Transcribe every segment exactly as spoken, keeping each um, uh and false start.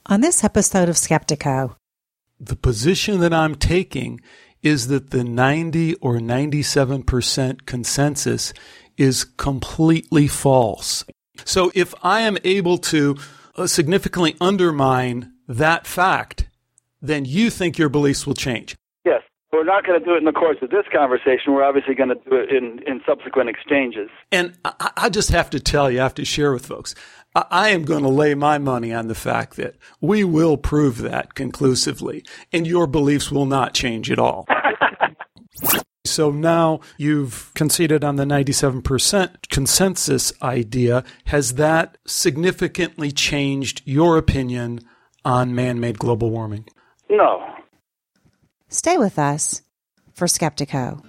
On this episode of Skeptiko, the position that I'm taking is that the ninety or ninety-seven percent consensus is completely false. So if I am able to uh, significantly undermine that fact, then you think your beliefs will change. Yes. We're not going to do it in the course of this conversation. We're obviously going to do it in, in subsequent exchanges. And I, I just have to tell you, I have to share with folks, I, I am going to lay my money on the fact that we will prove that conclusively, and your beliefs will not change at all. So now you've conceded on the ninety-seven percent consensus idea. Has that significantly changed your opinion on man-made global warming? No. stay with us for Skeptiko.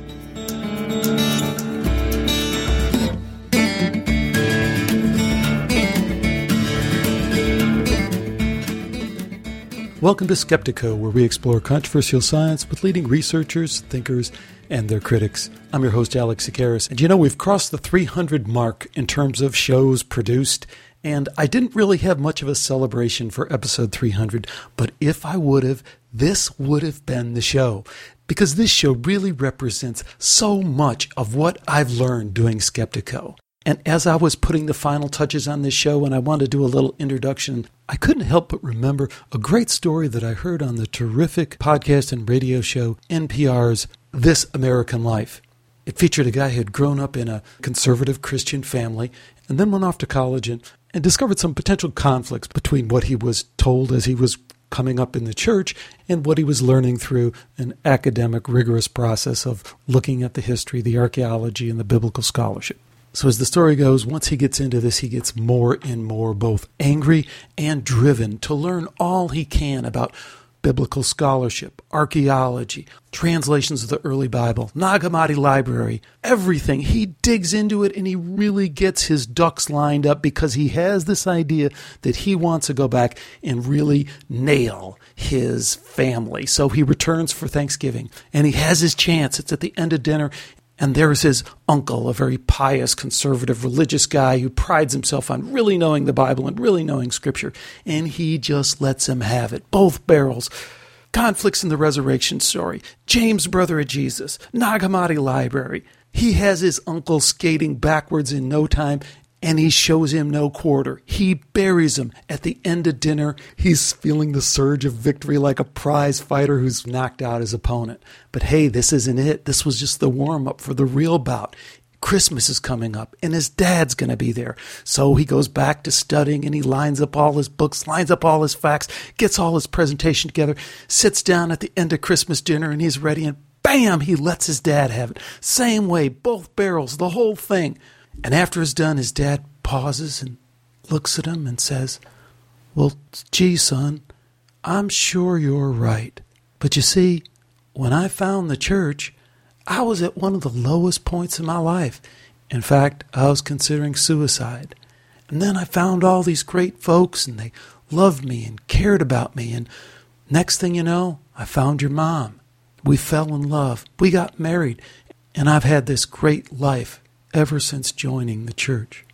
Welcome to Skeptiko, where we explore controversial science with leading researchers, thinkers, and their critics. I'm your host, Alex Sakaris. And you know, we've crossed the three hundred mark in terms of shows produced, and I didn't really have much of a celebration for episode three hundred, but if I would have, this would have been the show. Because this show really represents so much of what I've learned doing Skeptiko. And as I was putting the final touches on this show and I wanted to do a little introduction, I couldn't help but remember a great story that I heard on the terrific podcast and radio show N P R's This American Life. It featured a guy who had grown up in a conservative Christian family and then went off to college and, and discovered some potential conflicts between what he was told as he was coming up in the church and what he was learning through an academic, rigorous process of looking at the history, the archaeology, and the biblical scholarship. So as the story goes, once he gets into this, he gets more and more both angry and driven to learn all he can about biblical scholarship, archaeology, translations of the early Bible, Nag Hammadi library, everything. He digs into it and he really gets his ducks lined up because he has this idea that he wants to go back and really nail his family. So he returns for Thanksgiving and he has his chance. It's at the end of dinner. And there's his uncle, a very pious, conservative, religious guy who prides himself on really knowing the Bible and really knowing Scripture. And he just lets him have it. Both barrels. Conflicts in the resurrection story. James, brother of Jesus. Nag Hammadi library. He has his uncle skating backwards in no time, and he shows him no quarter. He buries him. At the end of dinner, he's feeling the surge of victory like a prize fighter who's knocked out his opponent. But hey, this isn't it. This was just the warm-up for the real bout. Christmas is coming up, and his dad's going to be there. So he goes back to studying, and he lines up all his books, lines up all his facts, gets all his presentation together, sits down at the end of Christmas dinner, and he's ready, and bam, he lets his dad have it. Same way, both barrels, the whole thing. And after it's done, his dad pauses and looks at him and says, "Well, gee, son, I'm sure you're right. But you see, when I found the church, I was at one of the lowest points in my life. In fact, I was considering suicide. And then I found all these great folks, and they loved me and cared about me. And next thing you know, I found your mom. We fell in love. We got married. And I've had this great life ever since joining the church."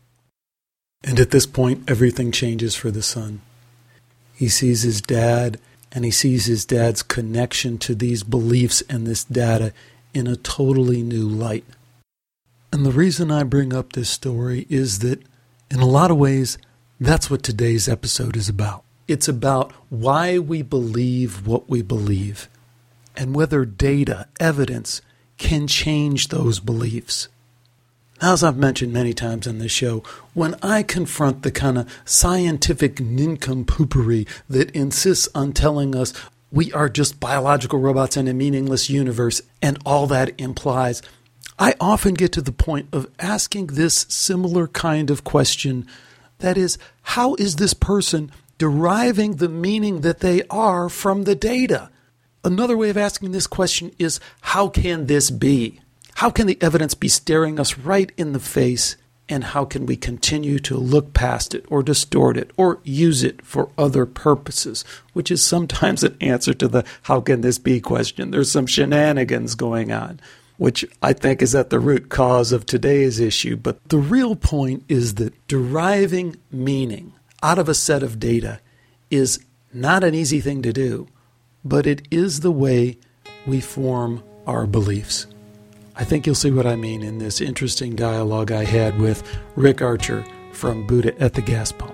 And at this point, everything changes for the son. He sees his dad, and he sees his dad's connection to these beliefs and this data in a totally new light. And the reason I bring up this story is that, in a lot of ways, that's what today's episode is about. It's about why we believe what we believe, and whether data, evidence, can change those beliefs. As I've mentioned many times on this show, when I confront the kind of scientific nincompoopery that insists on telling us we are just biological robots in a meaningless universe and all that implies, I often get to the point of asking this similar kind of question. That is, how is this person deriving the meaning that they are from the data? Another way of asking this question is, how can this be? How can the evidence be staring us right in the face, and how can we continue to look past it or distort it or use it for other purposes, which is sometimes an answer to the how can this be question. There's some shenanigans going on, which I think is at the root cause of today's issue. But the real point is that deriving meaning out of a set of data is not an easy thing to do, but it is the way we form our beliefs. I think you'll see what I mean in this interesting dialogue I had with Rick Archer from Buddha at the Gas Pump.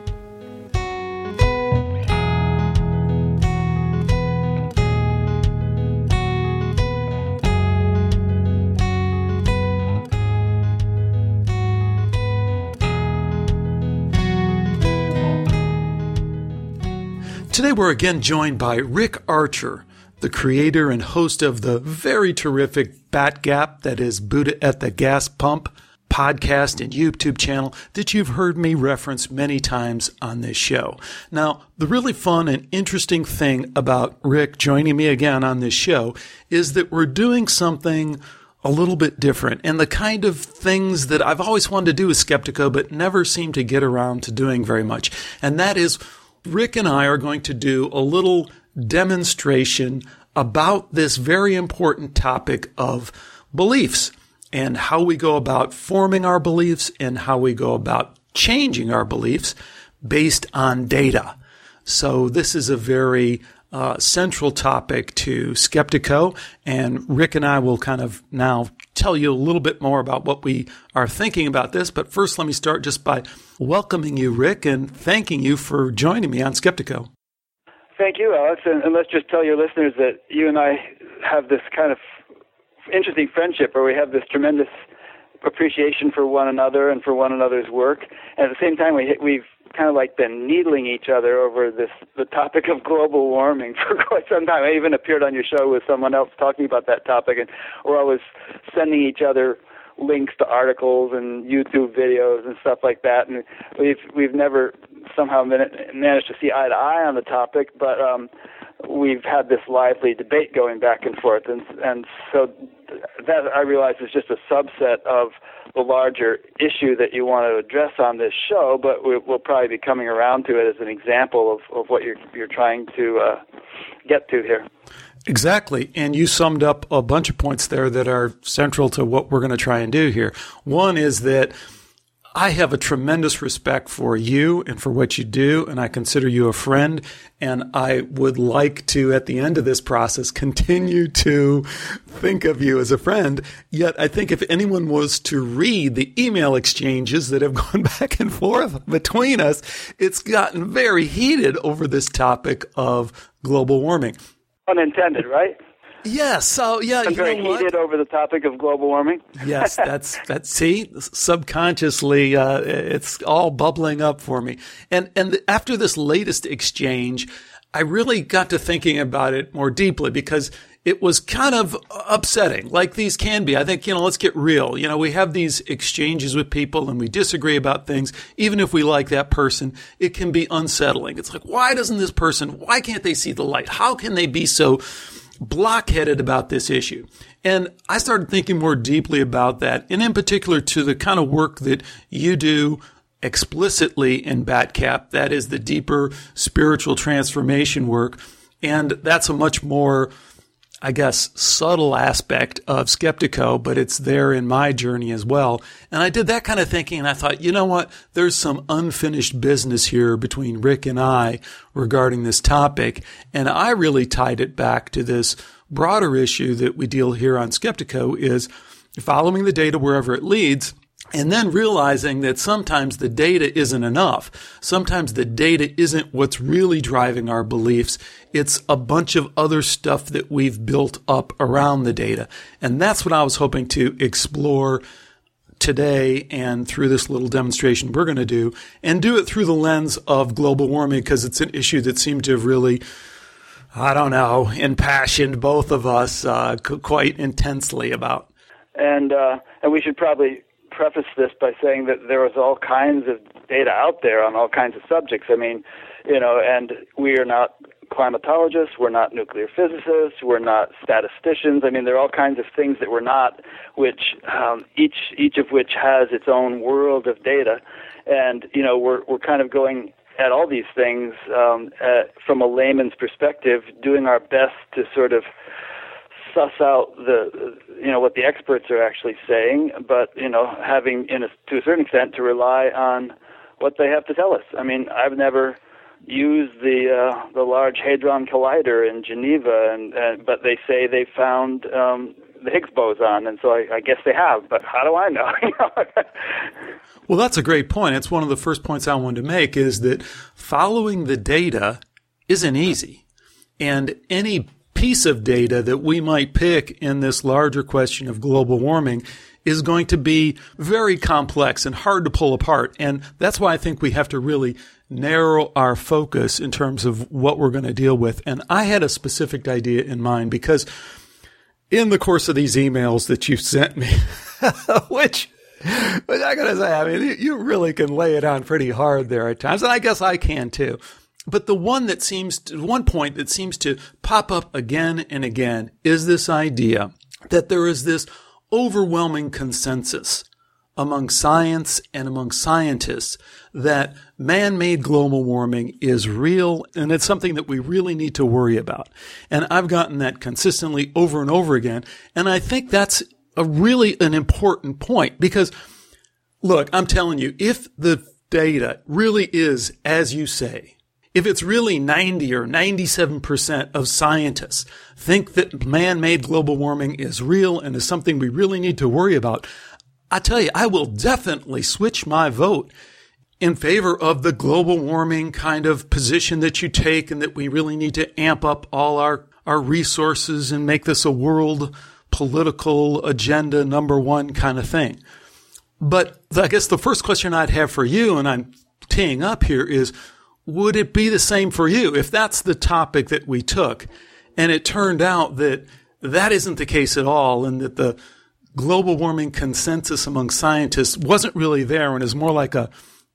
Today we're again joined by Rick Archer, the creator and host of the very terrific Bat Gap, that is Buddha at the Gas Pump, podcast and YouTube channel that you've heard me reference many times on this show. Now, the really fun and interesting thing about Rick joining me again on this show is that we're doing something a little bit different, and the kind of things that I've always wanted to do with Skeptiko but never seem to get around to doing very much. And that is, Rick and I are going to do a little demonstration about this very important topic of beliefs and how we go about forming our beliefs and how we go about changing our beliefs based on data. So this is a very uh, central topic to Skeptiko, and Rick and I will kind of now tell you a little bit more about what we are thinking about this. But first, let me start just by welcoming you, Rick, and thanking you for joining me on Skeptiko. Thank you, Alex. And, and let's just tell your listeners that you and I have this kind of interesting friendship where we have this tremendous appreciation for one another and for one another's work. And at the same time, we, we've kind of like been needling each other over this the topic of global warming for quite some time. I even appeared on your show with someone else talking about that topic, and we're always sending each other links to articles and YouTube videos and stuff like that. And we've we've never somehow managed to see eye to eye on the topic, but um, we've had this lively debate going back and forth. And and so that, I realize, is just a subset of the larger issue that you want to address on this show, but we, we'll probably be coming around to it as an example of, of what you're you're trying to uh, get to here. Exactly. And you summed up a bunch of points there that are central to what we're going to try and do here. One is that I have a tremendous respect for you and for what you do, and I consider you a friend, and I would like to, at the end of this process, continue to think of you as a friend. Yet I think if anyone was to read the email exchanges that have gone back and forth between us, it's gotten very heated over this topic of global warming. Unintended, right? Yes. So yeah, I'm you very know what? heated over the topic of global warming. Yes, that's that's. See, subconsciously, uh, it's all bubbling up for me. And and after this latest exchange, I really got to thinking about it more deeply because it was kind of upsetting, like these can be. I think, you know, let's get real. You know, we have these exchanges with people and we disagree about things. Even if we like that person, it can be unsettling. It's like, why doesn't this person, why can't they see the light? How can they be so blockheaded about this issue? And I started thinking more deeply about that, and in particular to the kind of work that you do explicitly in BatCap. That is the deeper spiritual transformation work. And that's a much more, I guess, subtle aspect of Skeptiko, but it's there in my journey as well. And I did that kind of thinking, and I thought, you know what? There's some unfinished business here between Rick and I regarding this topic. And I really tied it back to this broader issue that we deal here on Skeptiko, is following the data wherever it leads, and then realizing that sometimes the data isn't enough. Sometimes the data isn't what's really driving our beliefs. It's a bunch of other stuff that we've built up around the data. And that's what I was hoping to explore today and through this little demonstration we're going to do, and do it through the lens of global warming, because it's an issue that seemed to have really, I don't know, impassioned both of us uh, quite intensely about. And uh, and we should probably preface this by saying that there was all kinds of data out there on all kinds of subjects. I mean, you know, and we are not climatologists, we're not nuclear physicists, we're not statisticians. I mean, there are all kinds of things that we're not, which um, each each of which has its own world of data. And, you know, we're we're kind of going at all these things um, at, from a layman's perspective, doing our best to sort of suss out the, you know, what the experts are actually saying, but, you know, having, in a, to a certain extent, to rely on what they have to tell us. I mean, I've never use the uh, the Large Hadron Collider in Geneva, and, and but they say they found um, the Higgs boson, and so I, I guess they have. But how do I know? Well, that's a great point. It's one of the first points I wanted to make, is that following the data isn't easy, and any piece of data that we might pick in this larger question of global warming is going to be very complex and hard to pull apart. And that's why I think we have to really narrow our focus in terms of what we're going to deal with. And I had a specific idea in mind, because in the course of these emails that you sent me, which, which I got to say, I mean, you really can lay it on pretty hard there at times, and I guess I can too. But the one that seems to, one point that seems to pop up again and again is this idea that there is this overwhelming consensus among science and among scientists that man-made global warming is real, and it's something that we really need to worry about. And I've gotten that consistently over and over again, and I think that's a really an important point, because, look, I'm telling you, if the data really is as you say, if it's really ninety or ninety-seven percent of scientists think that man-made global warming is real and is something we really need to worry about, I tell you, I will definitely switch my vote in favor of the global warming kind of position that you take, and that we really need to amp up all our, our resources and make this a world political agenda number one kind of thing. But I guess the first question I'd have for you, and I'm teeing up here, is, would it be the same for you if that's the topic that we took and it turned out that that isn't the case at all, and that the global warming consensus among scientists wasn't really there and is more like a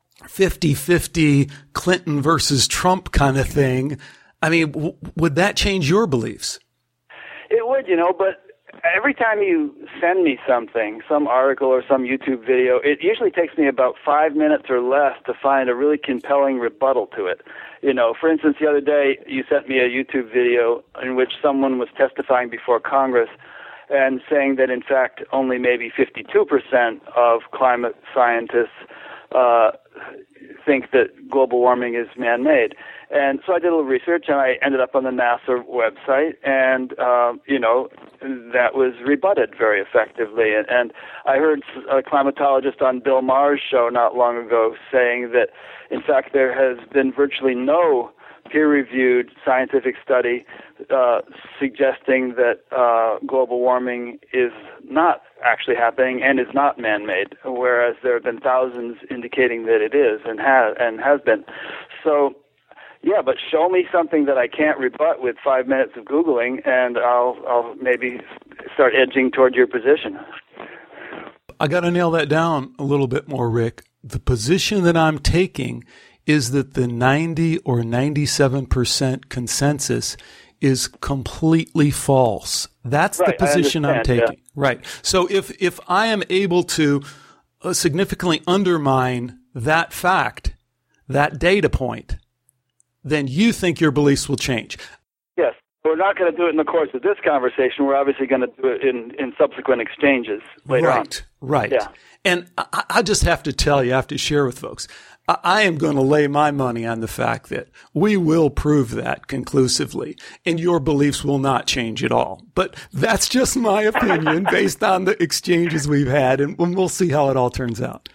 fifty-fifty Clinton versus Trump kind of thing? I mean, w- would that change your beliefs? It would, you know, but every time you send me something, some article or some YouTube video, it usually takes me about five minutes or less to find a really compelling rebuttal to it. You know, for instance, the other day you sent me a YouTube video in which someone was testifying before Congress and saying that, in fact, only maybe fifty-two percent of climate scientists uh, think that global warming is man-made. And so I did a little research, and I ended up on the NASA website, and, uh, you know, that was rebutted very effectively. And, and I heard a climatologist on Bill Maher's show not long ago saying that, in fact, there has been virtually no peer-reviewed scientific study uh, suggesting that uh, global warming is not actually happening and is not man-made, whereas there have been thousands indicating that it is and has and has been. So, yeah, but show me something that I can't rebut with five minutes of Googling, and I'll I'll maybe start edging toward your position. I got to nail that down a little bit more, Rick. The position that I'm taking is that the ninety or ninety-seven percent consensus is completely false. That's right, the position I'm taking. Yeah. Right. So if, if I am able to uh, significantly undermine that fact, that data point, then you think your beliefs will change. Yes. We're not going to do it in the course of this conversation. We're obviously going to do it in, in subsequent exchanges later right, on. Right, right. Yeah. And I, I just have to tell you, I have to share with folks, I, I am going to lay my money on the fact that we will prove that conclusively, and your beliefs will not change at all. But that's just my opinion based on the exchanges we've had, and we'll see how it all turns out.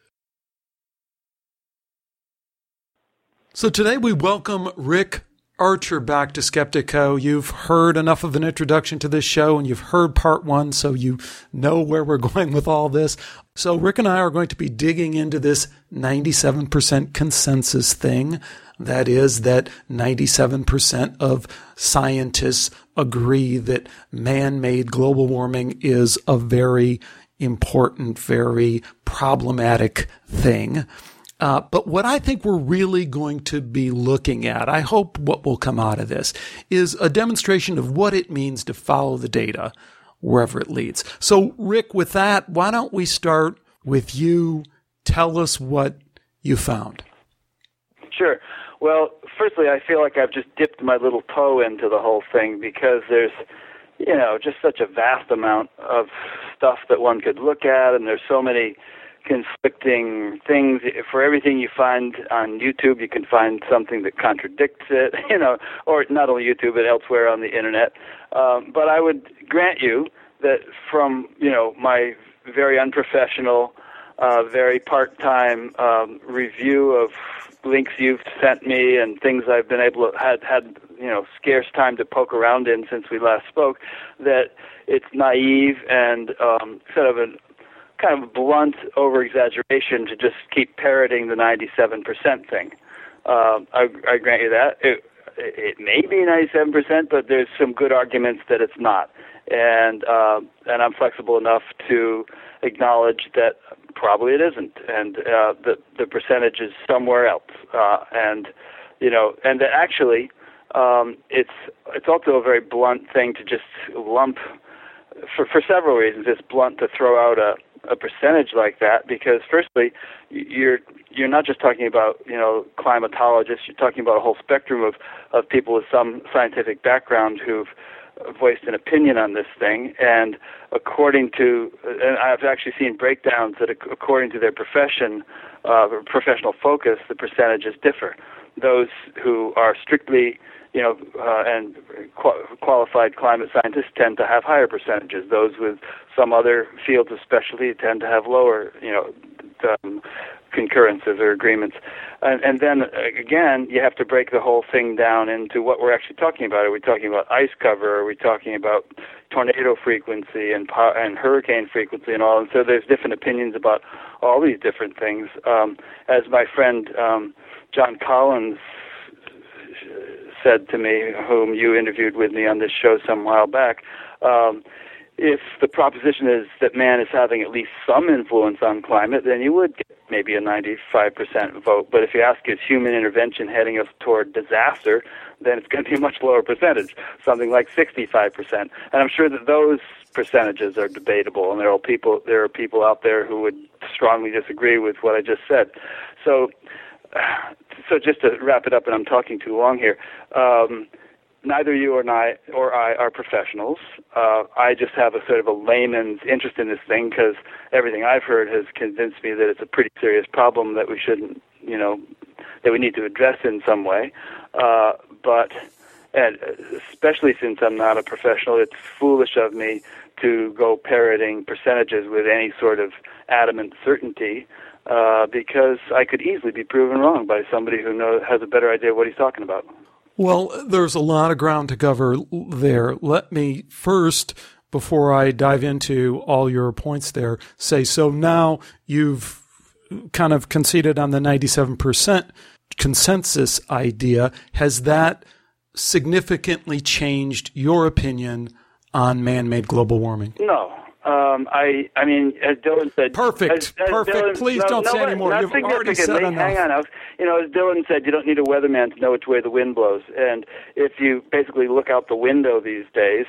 So today we welcome Rick Archer back to Skeptiko. You've heard enough of an introduction to this show, and you've heard part one, so you know where we're going with all this. So Rick and I are going to be digging into this ninety-seven percent consensus thing. That is that ninety-seven percent of scientists agree that man-made global warming is a very important, very problematic thing. Uh, but what I think we're really going to be looking at, I hope what will come out of this, is a demonstration of what it means to follow the data wherever it leads. So, Rick, with that, why don't we start with you? Tell us what you found. Sure. Well, firstly, I feel like I've just dipped my little toe into the whole thing because there's, you know, just such a vast amount of stuff that one could look at, and there's so many conflicting things. For everything you find on YouTube, you can find something that contradicts it, you know, or not only YouTube, but elsewhere on the internet. Um, but I would grant you that from, you know, my very unprofessional, uh, very part-time um, review of links you've sent me and things I've been able to, had, had, you know, scarce time to poke around in since we last spoke, that it's naive and um, sort of a kind of blunt over-exaggeration to just keep parroting the ninety-seven percent thing. Uh, I, I grant you that. It, it may be ninety-seven percent, but there's some good arguments that it's not. And uh, and I'm flexible enough to acknowledge that probably it isn't, and uh, the the percentage is somewhere else. Uh, and you know, and that actually, um, it's it's also a very blunt thing to just lump. For for several reasons, it's blunt to throw out a, a percentage like that, because firstly, you're you're not just talking about, you know, climatologists. You're talking about a whole spectrum of, of people with some scientific background who've voiced an opinion on this thing. And according to, and I've actually seen breakdowns that according to their profession, uh, professional focus, the percentages differ. Those who are strictly, you know, uh, and qual- qualified climate scientists tend to have higher percentages. Those with some other fields of specialty tend to have lower, you know, um, concurrences or agreements. And, and then, uh, again, you have to break the whole thing down into what we're actually talking about. Are we talking about ice cover? Are we talking about tornado frequency and, po- and hurricane frequency and all? And so there's different opinions about all these different things. Um, as my friend um, John Collins said to me, whom you interviewed with me on this show some while back, um, if the proposition is that man is having at least some influence on climate, then you would get maybe a ninety-five percent vote. But if you ask, is human intervention heading us toward disaster, then it's going to be a much lower percentage, something like sixty-five percent. And I'm sure that those percentages are debatable, and there are people there are people out there who would strongly disagree with what I just said. So, so just to wrap it up, and I'm talking too long here. Um, Neither you or I, or I are professionals. Uh, I just have a sort of a layman's interest in this thing because everything I've heard has convinced me that it's a pretty serious problem that we shouldn't, you know, that we need to address in some way. Uh, but, and especially since I'm not a professional, it's foolish of me to go parroting percentages with any sort of adamant certainty, uh, because I could easily be proven wrong by somebody who knows, has a better idea of what he's talking about. Well, there's a lot of ground to cover there. Let me first, before I dive into all your points there, say, so now you've kind of conceded on the ninety-seven percent consensus idea. Has that significantly changed your opinion on man-made global warming? No. Um, I, I mean, as Dylan said... Perfect, as, as perfect. Dylan, Please no, don't no, say any more. You've already said enough. Hang on. I was, you know, as Dylan said, you don't need a weatherman to know which way the wind blows. And if you basically look out the window these days...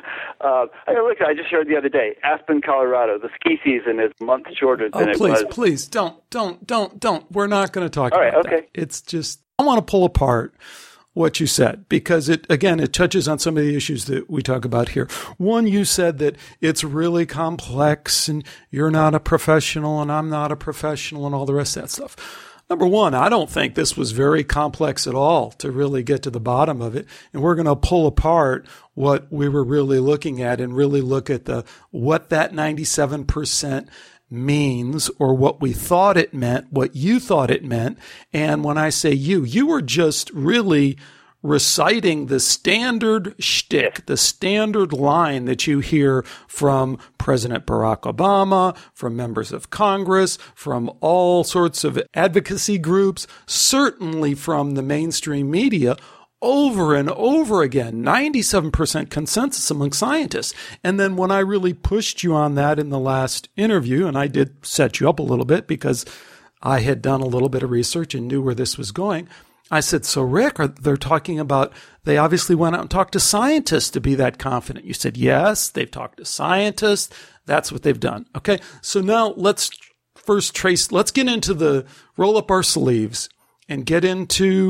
uh, I, look, I just heard the other day, Aspen, Colorado, the ski season is a month shorter than oh, it please, was. please, please, don't, don't, don't, don't. We're not going to talk All about right, okay. that. It's just, I want to pull apart what you said, because it, again, it touches on some of the issues that we talk about here. One, you said that it's really complex and you're not a professional and I'm not a professional and all the rest of that stuff. Number one, I don't think this was very complex at all to really get to the bottom of it. And we're going to pull apart what we were really looking at and really look at the, what that ninety-seven percent means, or what we thought it meant, what you thought it meant. And when I say you, you were just really reciting the standard shtick, the standard line that you hear from President Barack Obama, from members of Congress, from all sorts of advocacy groups, certainly from the mainstream media, over and over again, ninety-seven percent consensus among scientists. And then when I really pushed you on that in the last interview, and I did set you up a little bit because I had done a little bit of research and knew where this was going, I said, so Rick, are, they're talking about, they obviously went out and talked to scientists to be that confident. You said, yes, they've talked to scientists. That's what they've done. Okay, so now let's first trace, let's get into the, roll up our sleeves and get into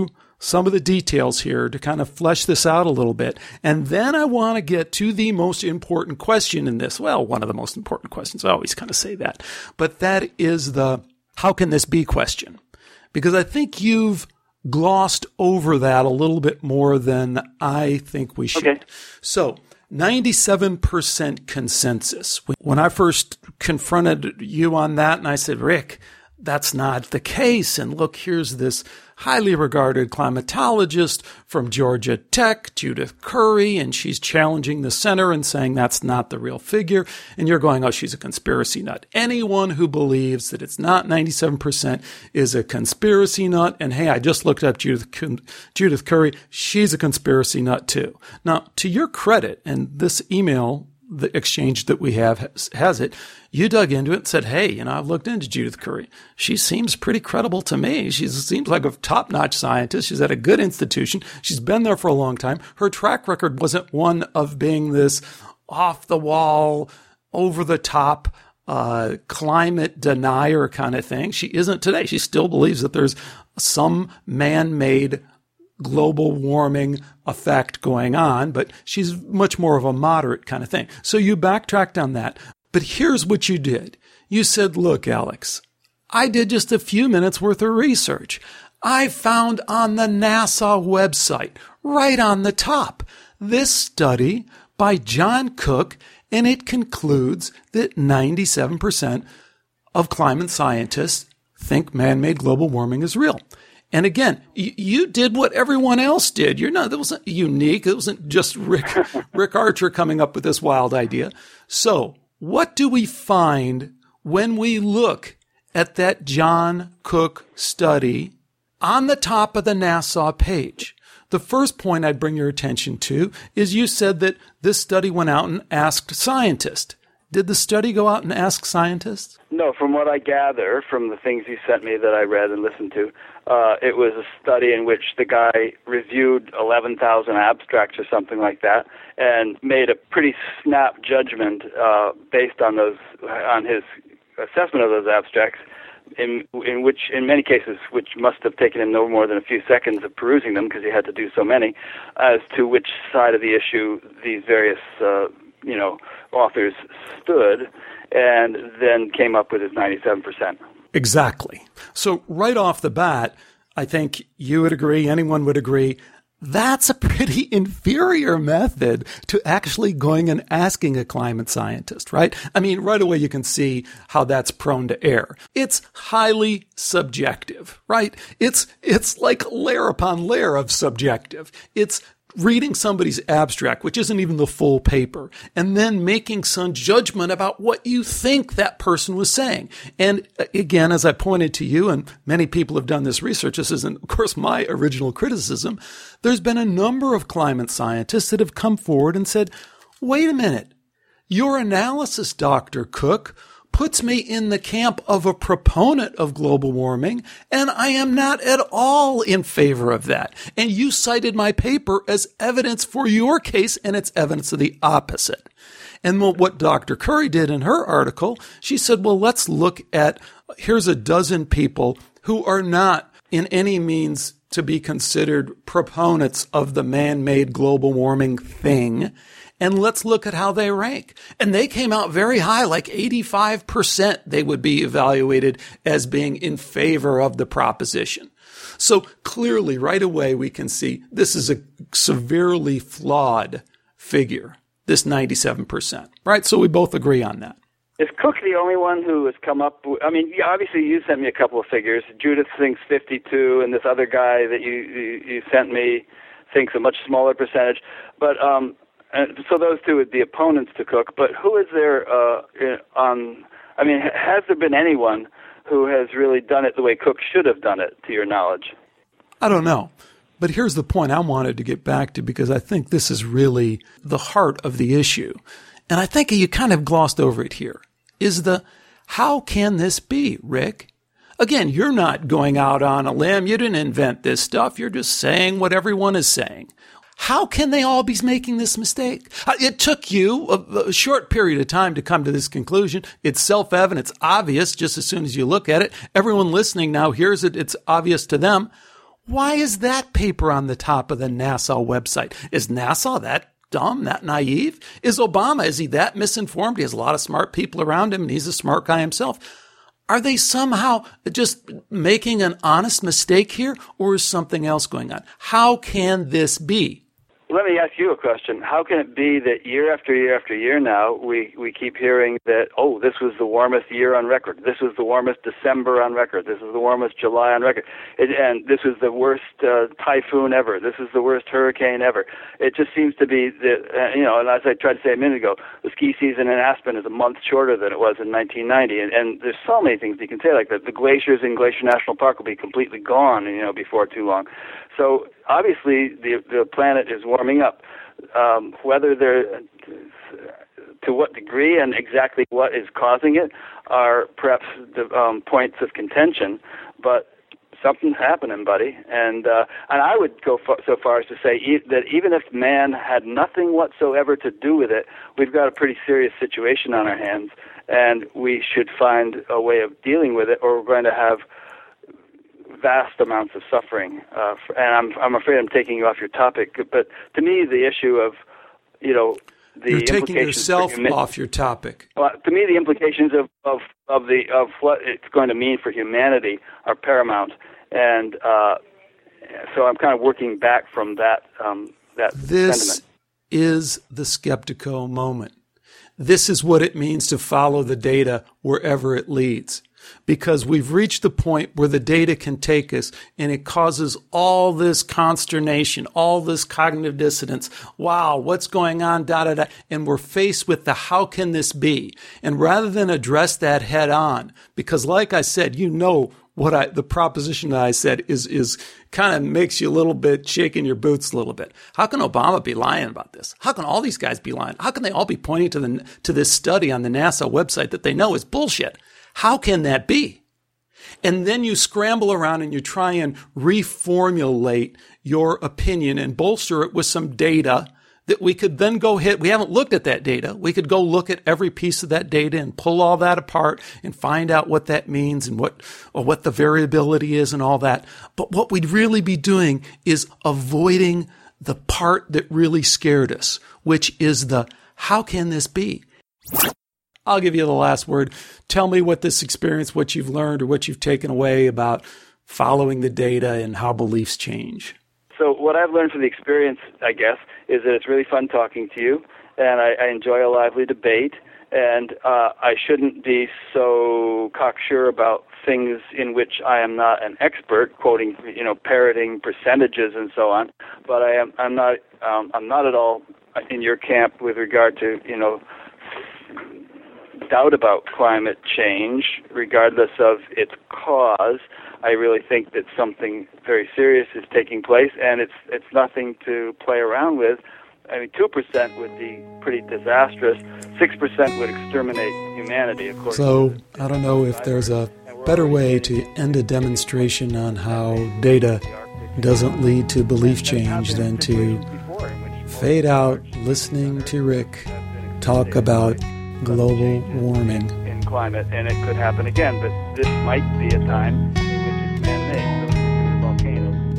some of the details here to kind of flesh this out a little bit. And then I want to get to the most important question in this. Well, one of the most important questions. I always kind of say that. But that is the how can this be question? Because I think you've glossed over that a little bit more than I think we should. Okay. So ninety-seven percent consensus. When I first confronted you on that and I said, Rick, that's not the case. And look, here's this highly regarded climatologist from Georgia Tech, Judith Curry, and she's challenging the center and saying that's not the real figure. And you're going, oh, she's a conspiracy nut. Anyone who believes that it's not ninety-seven percent is a conspiracy nut. And hey, I just looked up Judith, Judith Curry. She's a conspiracy nut too. Now, to your credit, and this email, the exchange that we have has, has it, you dug into it and said, hey, you know, I've looked into Judith Curry. She seems pretty credible to me. She seems like a top-notch scientist. She's at a good institution. She's been there for a long time. Her track record wasn't one of being this off-the-wall, over-the-top uh, climate denier kind of thing. She isn't today. She still believes that there's some man-made global warming effect going on, but she's much more of a moderate kind of thing. So you backtracked on that. But here's what you did. You said, look, Alex, I did just a few minutes worth of research. I found on the NASA website, right on the top, this study by John Cook, and it concludes that ninety-seven percent of climate scientists think man-made global warming is real. And again, you, you did what everyone else did. You're not, that wasn't unique. It wasn't just Rick, Rick Archer coming up with this wild idea. So what do we find when we look at that John Cook study on the top of the NASA page? The first point I'd bring your attention to is you said that this study went out and asked scientists. Did the study go out and ask scientists? No, from what I gather from the things you sent me that I read and listened to, uh, it was a study in which the guy reviewed eleven thousand abstracts or something like that and made a pretty snap judgment uh, based on those, on his assessment of those abstracts, in in which, in many cases, which must have taken him no more than a few seconds of perusing them because he had to do so many, as to which side of the issue these various uh, you know, authors stood, and then came up with his ninety-seven percent. Exactly. So right off the bat, I think you would agree, anyone would agree, that's a pretty inferior method to actually going and asking a climate scientist, right? I mean, right away you can see how that's prone to error. It's highly subjective, right? It's, it's like layer upon layer of subjective. It's reading somebody's abstract, which isn't even the full paper, and then making some judgment about what you think that person was saying. And again, as I pointed to you, and many people have done this research, this isn't, of course, my original criticism, there's been a number of climate scientists that have come forward and said, wait a minute, your analysis, Doctor Cook, puts me in the camp of a proponent of global warming, and I am not at all in favor of that. And you cited my paper as evidence for your case, and it's evidence of the opposite. And what Doctor Curry did in her article, she said, well, let's look at, here's a dozen people who are not in any means to be considered proponents of the man-made global warming thing, and let's look at how they rank. And they came out very high, like eighty-five percent they would be evaluated as being in favor of the proposition. So clearly, right away, we can see this is a severely flawed figure, this ninety-seven percent, right? So we both agree on that. Is Cook the only one who has come up with, I mean, obviously you sent me a couple of figures. Judith thinks fifty-two, and this other guy that you, you, you sent me thinks a much smaller percentage. But um, and so those two would be opponents to Cook. But who is there uh, on, I mean, has there been anyone who has really done it the way Cook should have done it, to your knowledge? I don't know. But here's the point I wanted to get back to, because I think this is really the heart of the issue. And I think you kind of glossed over it here, is the, how can this be, Rick? Again, you're not going out on a limb. You didn't invent this stuff. You're just saying what everyone is saying. How can they all be making this mistake? It took you a, a short period of time to come to this conclusion. It's self-evident. It's obvious just as soon as you look at it. Everyone listening now hears it. It's obvious to them. Why is that paper on the top of the NASA website? Is NASA that dumb, that naive? Is Obama, is he that misinformed? He has a lot of smart people around him, and he's a smart guy himself. Are they somehow just making an honest mistake here, or is something else going on? How can this be? Let me ask you a question. How can it be that year after year after year now, we, we keep hearing that, oh, this was the warmest year on record. This was the warmest December on record. This was the warmest July on record. It, and this was the worst uh, typhoon ever. This is the worst hurricane ever. It just seems to be, that, uh, you know, and as I tried to say a minute ago, the ski season in Aspen is a month shorter than it was in nineteen ninety. And, and there's so many things you can say, like that. The glaciers in Glacier National Park will be completely gone, you know, before too long. So obviously the the planet is warming up. Um, whether they're to what degree and exactly what is causing it are perhaps the um, points of contention, but something's happening, buddy. And uh, and I would go far, so far as to say e- that even if man had nothing whatsoever to do with it, we've got a pretty serious situation on our hands, and we should find a way of dealing with it, or we're going to have vast amounts of suffering. Uh, and I'm I'm afraid I'm taking you off your topic, but to me the issue of, you know, the You're taking implications yourself for humi- off your topic. Well, to me the implications of, of, of the of what it's going to mean for humanity are paramount, and uh, so I'm kind of working back from that um, that This sentiment. is the Skeptiko moment. This is what it means to follow the data wherever it leads. Because we've reached the point where the data can take us, and it causes all this consternation, all this cognitive dissonance. Wow, what's going on, da, da, da. And we're faced with the how can this be? And rather than address that head on, because like I said, you know what I, the proposition that I said is, is kind of makes you a little bit shaking your boots a little bit. How can Obama be lying about this? How can all these guys be lying? How can they all be pointing to the, to this study on the NASA website that they know is bullshit? How can that be? And then you scramble around and you try and reformulate your opinion and bolster it with some data that we could then go hit. We haven't looked at that data. We could go look at every piece of that data and pull all that apart and find out what that means and what, or what the variability is and all that. But what we'd really be doing is avoiding the part that really scared us, which is the, how can this be? I'll give you the last word. Tell me what this experience, what you've learned or what you've taken away about following the data and how beliefs change. So what I've learned from the experience, I guess, is that it's really fun talking to you, and I, I enjoy a lively debate, and uh, I shouldn't be so cocksure about things in which I am not an expert, quoting, you know, parroting percentages and so on. But I am, I'm not, um, I'm not at all in your camp with regard to, you know, doubt about climate change, regardless of its cause. I really think that something very serious is taking place, and it's it's nothing to play around with. I mean, two percent would be pretty disastrous. six percent would exterminate humanity, of course. So I don't know if there's a better way to end a demonstration on how data doesn't lead to belief change than to fade out listening to Rick talk about global warming. In climate, and it could happen again, but this might be a time in which it's man-made. Those particular volcanoes.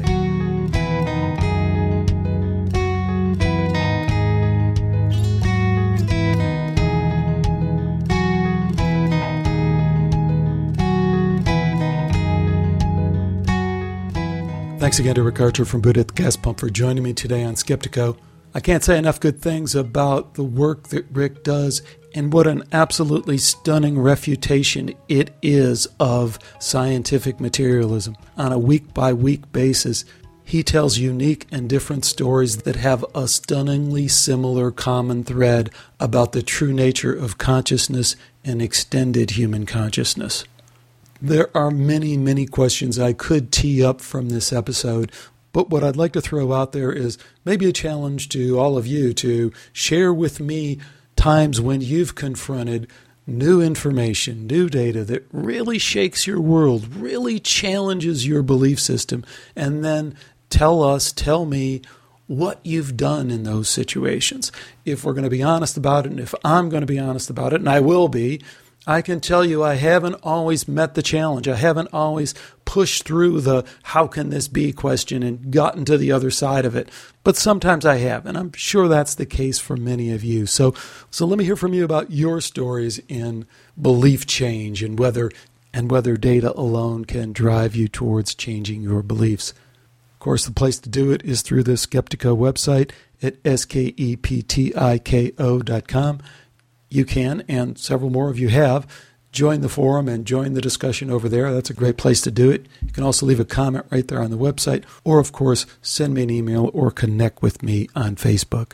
Thanks again to Rick Archer from Buddha at the Gas Pump for joining me today on Skeptiko. I can't say enough good things about the work that Rick does and what an absolutely stunning refutation it is of scientific materialism. On a week-by-week basis, he tells unique and different stories that have a stunningly similar common thread about the true nature of consciousness and extended human consciousness. There are many, many questions I could tee up from this episode, but what I'd like to throw out there is maybe a challenge to all of you to share with me times when you've confronted new information, new data that really shakes your world, really challenges your belief system, and then tell us, tell me what you've done in those situations. If we're going to be honest about it, and if I'm going to be honest about it, and I will be, I can tell you I haven't always met the challenge. I haven't always pushed through the how can this be question and gotten to the other side of it. But sometimes I have, and I'm sure that's the case for many of you. So so let me hear from you about your stories in belief change and whether and whether data alone can drive you towards changing your beliefs. Of course, the place to do it is through the Skeptiko website at skeptiko dot com. You can, and several more of you have, join the forum and join the discussion over there. That's a great place to do it. You can also leave a comment right there on the website, or, of course, send me an email or connect with me on Facebook.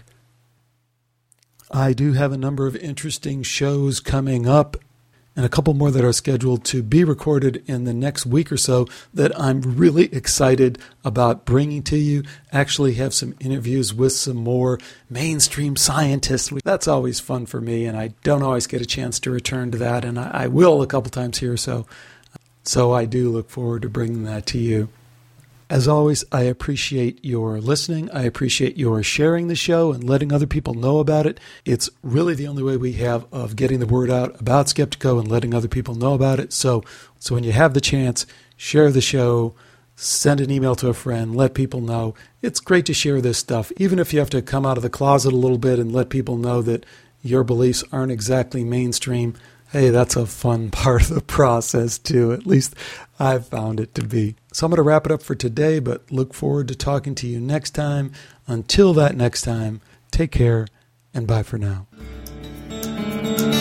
I do have a number of interesting shows coming up, and a couple more that are scheduled to be recorded in the next week or so that I'm really excited about bringing to you. Actually have some interviews with some more mainstream scientists. That's always fun for me, and I don't always get a chance to return to that, and I, I will a couple times here or so. So I do look forward to bringing that to you. As always, I appreciate your listening. I appreciate your sharing the show and letting other people know about it. It's really the only way we have of getting the word out about Skeptiko and letting other people know about it. So, so when you have the chance, share the show, send an email to a friend, let people know. It's great to share this stuff, even if you have to come out of the closet a little bit and let people know that your beliefs aren't exactly mainstream. Hey, that's a fun part of the process too. At least I've found it to be. So I'm going to wrap it up for today, but look forward to talking to you next time. Until that next time, take care and bye for now.